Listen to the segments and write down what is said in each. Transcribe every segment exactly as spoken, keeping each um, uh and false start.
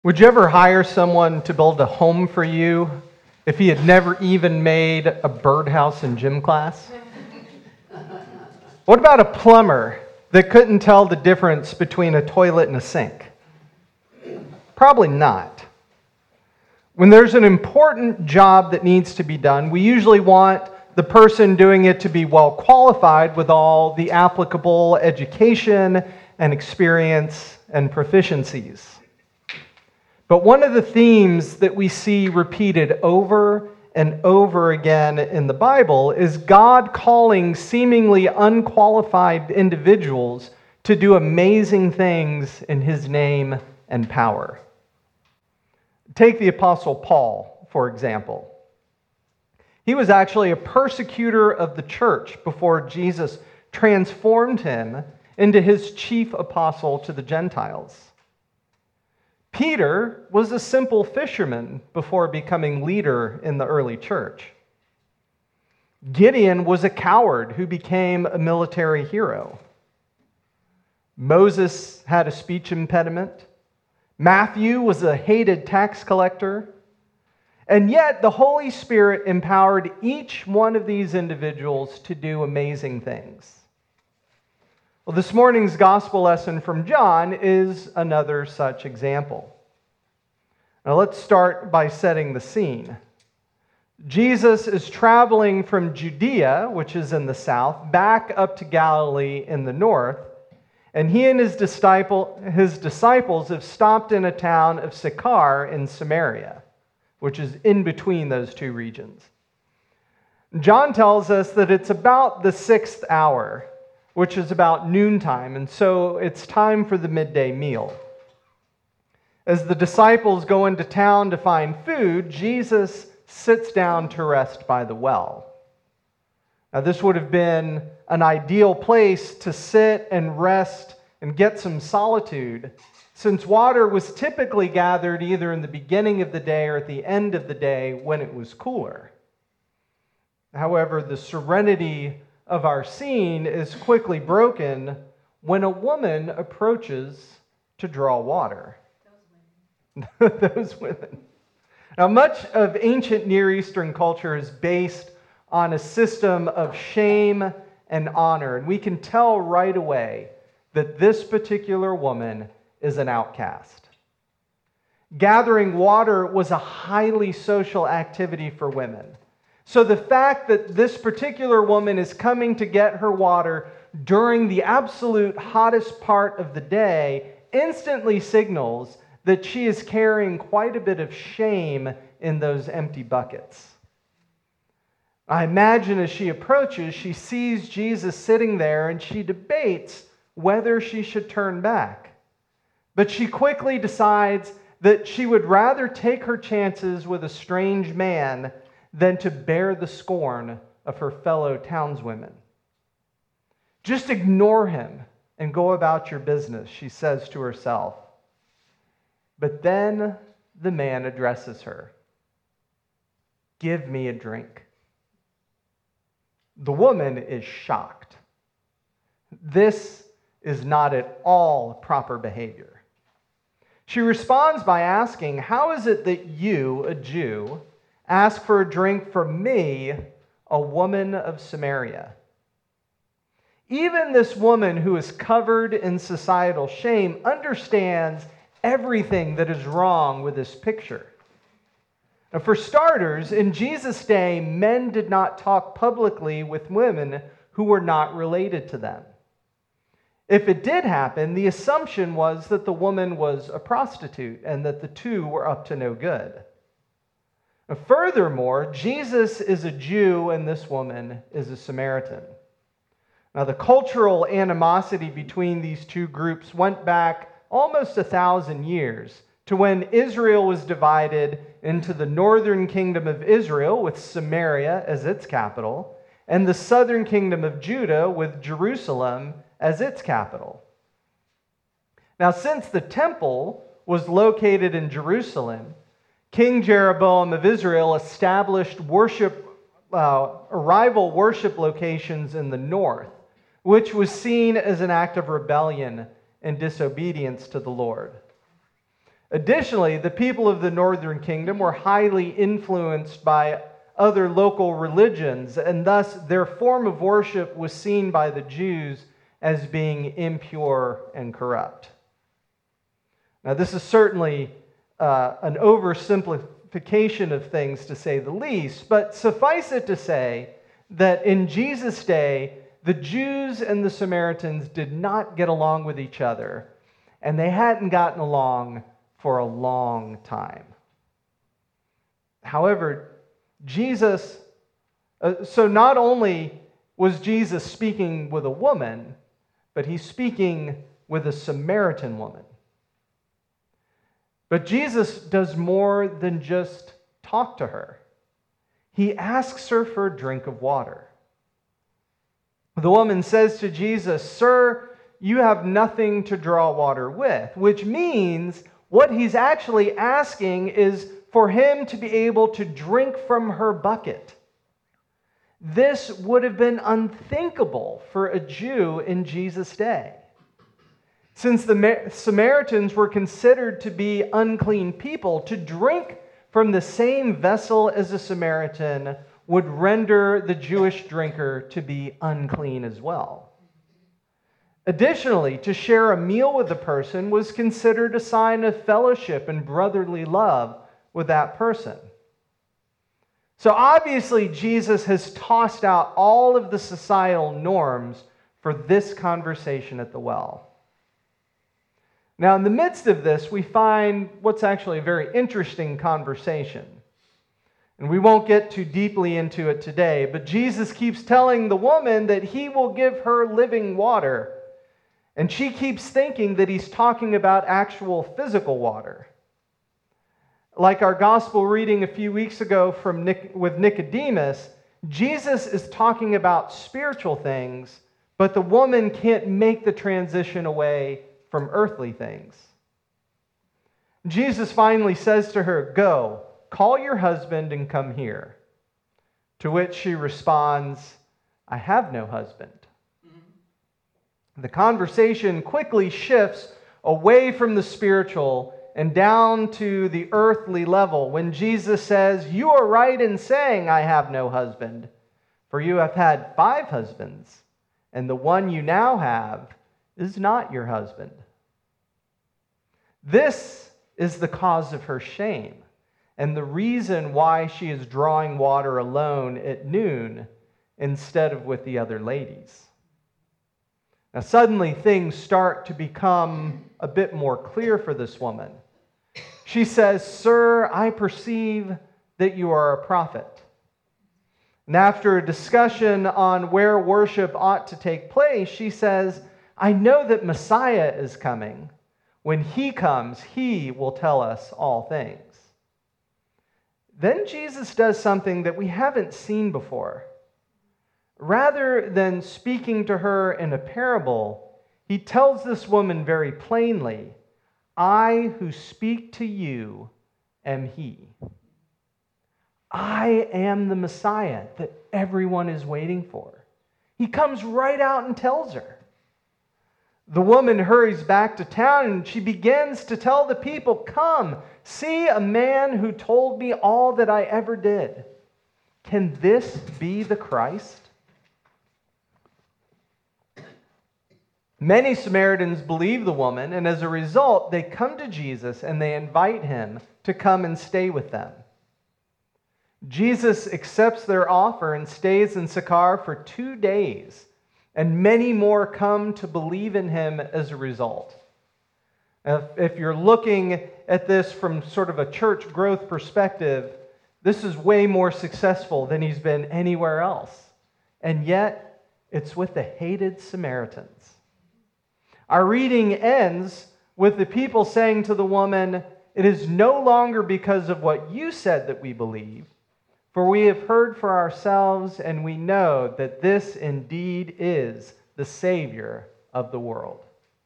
Would you ever hire someone to build a home for you if he had never even made a birdhouse in gym class? What about a plumber that couldn't tell the difference between a toilet and a sink? Probably not. When there's an important job that needs to be done, we usually want the person doing it to be well qualified with all the applicable education and experience and proficiencies. But one of the themes that we see repeated over and over again in the Bible is God calling seemingly unqualified individuals to do amazing things in His name and power. Take the Apostle Paul, for example. He was actually a persecutor of the church before Jesus transformed him into his chief apostle to the Gentiles. Peter was a simple fisherman before becoming leader in the early church. Gideon was a coward who became a military hero. Moses had a speech impediment. Matthew was a hated tax collector. And yet the Holy Spirit empowered each one of these individuals to do amazing things. Well, this morning's gospel lesson from John is another such example. Now let's start by setting the scene. Jesus is traveling from Judea, which is in the south, back up to Galilee in the north, and he and his disciple, his disciples have stopped in a town of Sychar in Samaria, which is in between those two regions. John tells us that it's about the sixth hour, which is about noontime, and so it's time for the midday meal. As the disciples go into town to find food, Jesus sits down to rest by the well. Now, this would have been an ideal place to sit and rest and get some solitude, since water was typically gathered either in the beginning of the day or at the end of the day when it was cooler. However, the serenity of our scene is quickly broken when a woman approaches to draw water. Those women. Those women. Now, much of ancient Near Eastern culture is based on a system of shame and honor, and we can tell right away that this particular woman is an outcast. Gathering water was a highly social activity for women. So the fact that this particular woman is coming to get her water during the absolute hottest part of the day instantly signals that she is carrying quite a bit of shame in those empty buckets. I imagine as she approaches, she sees Jesus sitting there and she debates whether she should turn back. But she quickly decides that she would rather take her chances with a strange man than to bear the scorn of her fellow townswomen. Just ignore him and go about your business, she says to herself. But then the man addresses her. Give me a drink. The woman is shocked. This is not at all proper behavior. She responds by asking, how is it that you, a Jew, ask for a drink from me, a woman of Samaria? Even this woman who is covered in societal shame understands everything that is wrong with this picture. Now, for starters, in Jesus' day, men did not talk publicly with women who were not related to them. If it did happen, the assumption was that the woman was a prostitute and that the two were up to no good. Now, furthermore, Jesus is a Jew and this woman is a Samaritan. Now, the cultural animosity between these two groups went back almost a thousand years to when Israel was divided into the northern kingdom of Israel with Samaria as its capital and the southern kingdom of Judah with Jerusalem as its capital. Now, since the temple was located in Jerusalem, King Jeroboam of Israel established worship, uh, rival worship locations in the north, which was seen as an act of rebellion and disobedience to the Lord. Additionally, the people of the northern kingdom were highly influenced by other local religions, and thus their form of worship was seen by the Jews as being impure and corrupt. Now, this is certainly uh, an oversimplification of things, to say the least, but suffice it to say that in Jesus' day, the Jews and the Samaritans did not get along with each other, and they hadn't gotten along for a long time. However, Jesus, uh, so not only was Jesus speaking with a woman, but he's speaking with a Samaritan woman. But Jesus does more than just talk to her. He asks her for a drink of water. The woman says to Jesus, "Sir, you have nothing to draw water with," which means what he's actually asking is for him to be able to drink from her bucket. This would have been unthinkable for a Jew in Jesus' day. Since the Samaritans were considered to be unclean people, to drink from the same vessel as a Samaritan would render the Jewish drinker to be unclean as well. Additionally, to share a meal with a person was considered a sign of fellowship and brotherly love with that person. So obviously, Jesus has tossed out all of the societal norms for this conversation at the well. Now, in the midst of this, we find what's actually a very interesting conversation. And we won't get too deeply into it today, but Jesus keeps telling the woman that he will give her living water. And she keeps thinking that he's talking about actual physical water. Like our gospel reading a few weeks ago from Nic- with Nicodemus, Jesus is talking about spiritual things, but the woman can't make the transition away from earthly things. Jesus finally says to her, "Go, call your husband and come here." To which she responds, "I have no husband." The conversation quickly shifts away from the spiritual and down to the earthly level when Jesus says, "You are right in saying I have no husband, for you have had five husbands, and the one you now have is not your husband." This is the cause of her shame and the reason why she is drawing water alone at noon instead of with the other ladies. Now, suddenly things start to become a bit more clear for this woman. She says, "Sir, I perceive that you are a prophet." And after a discussion on where worship ought to take place, she says, "I know that Messiah is coming. When he comes, he will tell us all things." Then Jesus does something that we haven't seen before. Rather than speaking to her in a parable, he tells this woman very plainly, "I who speak to you am he." I am the Messiah that everyone is waiting for. He comes right out and tells her. The woman hurries back to town and she begins to tell the people, "Come, see a man who told me all that I ever did. Can this be the Christ?" Many Samaritans believe the woman, and as a result, they come to Jesus and they invite him to come and stay with them. Jesus accepts their offer and stays in Sychar for two days, and many more come to believe in him as a result. If, if you're looking at this from sort of a church growth perspective, this is way more successful than he's been anywhere else. And yet, it's with the hated Samaritans. Our reading ends with the people saying to the woman, "It is no longer because of what you said that we believe, for we have heard for ourselves and we know that this indeed is the Savior of the world."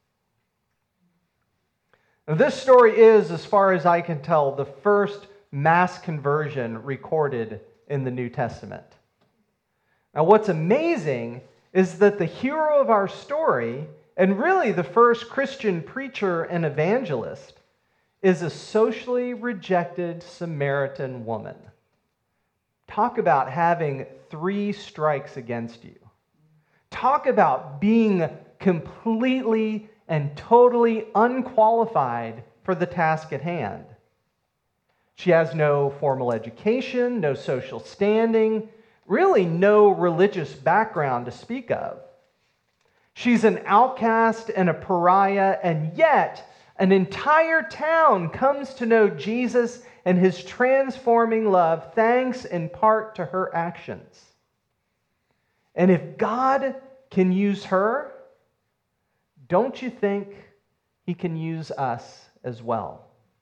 Now, this story is, as far as I can tell, the first mass conversion recorded in the New Testament. Now, what's amazing is that the hero of our story, and really the first Christian preacher and evangelist, is a socially rejected Samaritan woman. Talk about having three strikes against you. Talk about being completely and totally unqualified for the task at hand. She has no formal education, no social standing, really no religious background to speak of. She's an outcast and a pariah, and yet an entire town comes to know Jesus and his transforming love thanks in part to her actions. And if God can use her, don't you think he can use us as well?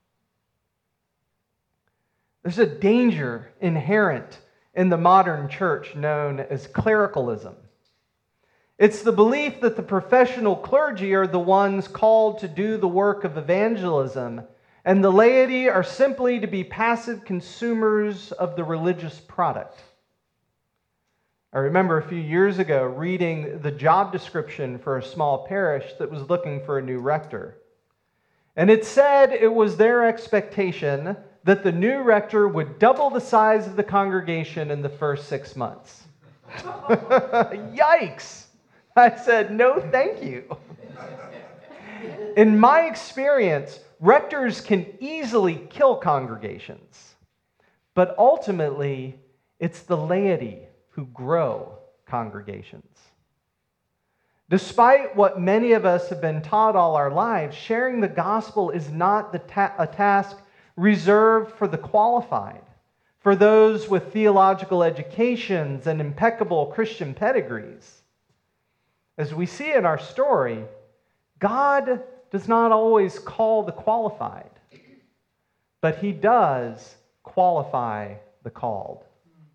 There's a danger inherent in the modern church known as clericalism. It's the belief that the professional clergy are the ones called to do the work of evangelism, and the laity are simply to be passive consumers of the religious product. I remember a few years ago reading the job description for a small parish that was looking for a new rector. And it said it was their expectation that the new rector would double the size of the congregation in the first six months. Yikes! I said, no, thank you. In my experience, rectors can easily kill congregations, but ultimately, it's the laity who grow congregations. Despite what many of us have been taught all our lives, sharing the gospel is not the ta- a task reserved for the qualified, for those with theological educations and impeccable Christian pedigrees. As we see in our story, God does not always call the qualified, but he does qualify the called.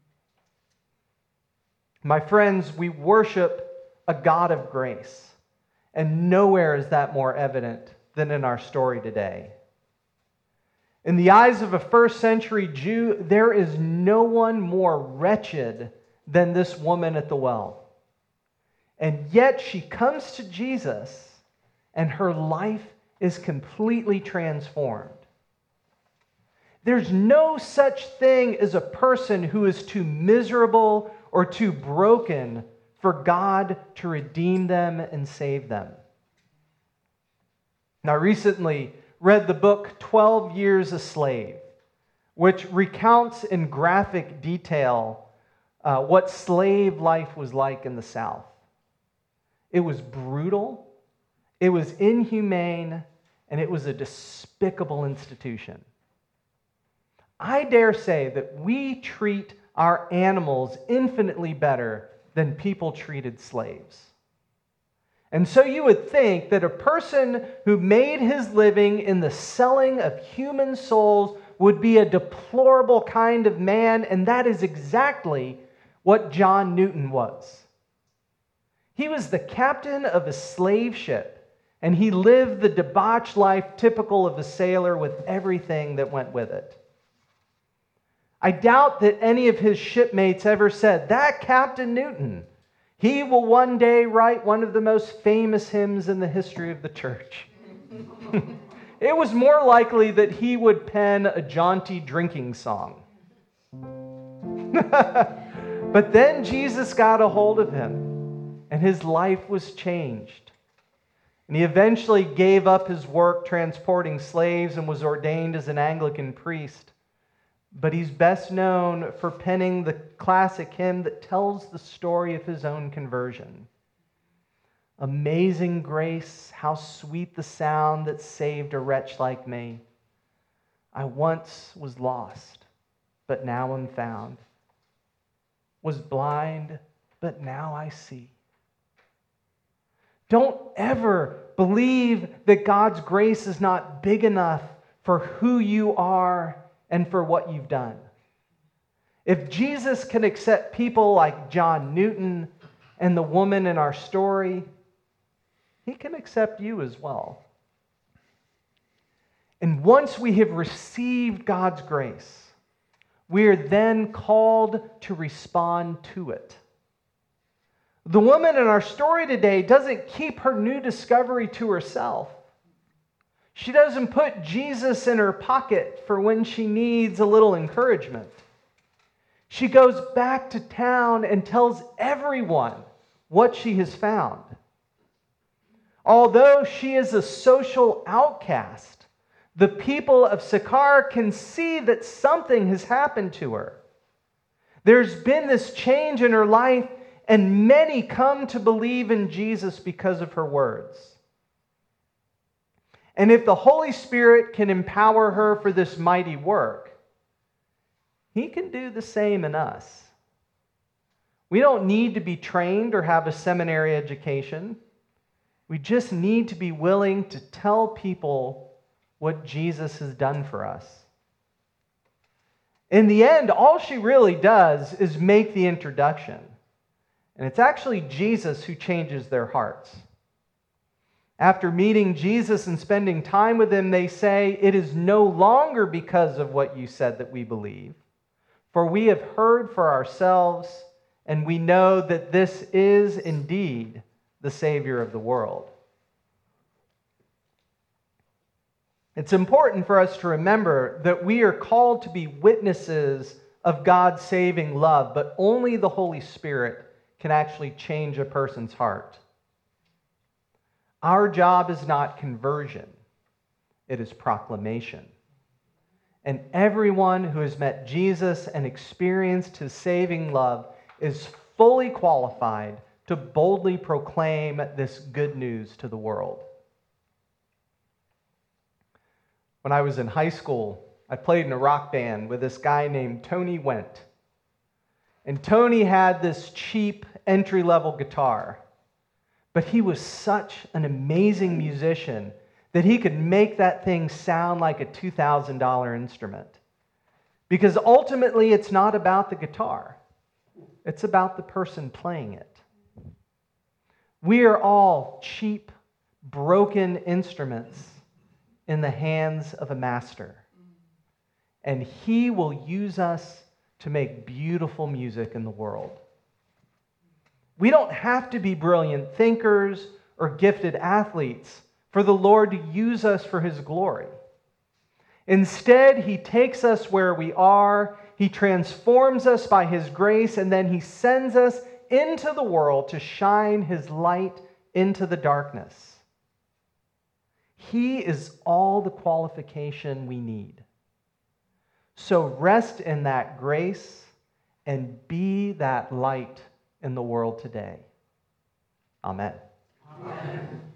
My friends, we worship a God of grace, and nowhere is that more evident than in our story today. In the eyes of a first century Jew, there is no one more wretched than this woman at the well. And yet she comes to Jesus, and her life is completely transformed. There's no such thing as a person who is too miserable or too broken for God to redeem them and save them. Now, I recently read the book twelve years a Slave, which recounts in graphic detail uh, what slave life was like in the South. It was brutal, it was inhumane, and it was a despicable institution. I dare say that we treat our animals infinitely better than people treated slaves. And so you would think that a person who made his living in the selling of human souls would be a deplorable kind of man, and that is exactly what John Newton was. He was the captain of a slave ship, and he lived the debauched life typical of a sailor with everything that went with it. I doubt that any of his shipmates ever said, "That Captain Newton, he will one day write one of the most famous hymns in the history of the church." It was more likely that he would pen a jaunty drinking song. But then Jesus got a hold of him, and his life was changed. And he eventually gave up his work transporting slaves and was ordained as an Anglican priest. But he's best known for penning the classic hymn that tells the story of his own conversion. Amazing grace, how sweet the sound that saved a wretch like me. I once was lost, but now am found. Was blind, but now I see. Don't ever believe that God's grace is not big enough for who you are and for what you've done. If Jesus can accept people like John Newton and the woman in our story, he can accept you as well. And once we have received God's grace, we are then called to respond to it. The woman in our story today doesn't keep her new discovery to herself. She doesn't put Jesus in her pocket for when she needs a little encouragement. She goes back to town and tells everyone what she has found. Although she is a social outcast, the people of Sychar can see that something has happened to her. There's been this change in her life, and many come to believe in Jesus because of her words. And if the Holy Spirit can empower her for this mighty work, He can do the same in us. We don't need to be trained or have a seminary education. We just need to be willing to tell people what Jesus has done for us. In the end, all she really does is make the introduction. And it's actually Jesus who changes their hearts. After meeting Jesus and spending time with Him, they say, "It is no longer because of what you said that we believe, for we have heard for ourselves, and we know that this is indeed the Savior of the world." It's important for us to remember that we are called to be witnesses of God's saving love, but only the Holy Spirit can actually change a person's heart. Our job is not conversion, it is proclamation. And everyone who has met Jesus and experienced His saving love is fully qualified to boldly proclaim this good news to the world. When I was in high school, I played in a rock band with this guy named Tony Went. And Tony had this cheap entry-level guitar, but he was such an amazing musician that he could make that thing sound like a two thousand dollars instrument. Because ultimately, it's not about the guitar. It's about the person playing it. We are all cheap, broken instruments in the hands of a master. And He will use us to make beautiful music in the world. We don't have to be brilliant thinkers or gifted athletes for the Lord to use us for His glory. Instead, He takes us where we are, He transforms us by His grace, and then He sends us into the world to shine His light into the darkness. He is all the qualification we need. So rest in that grace and be that light in the world today. Amen. Amen.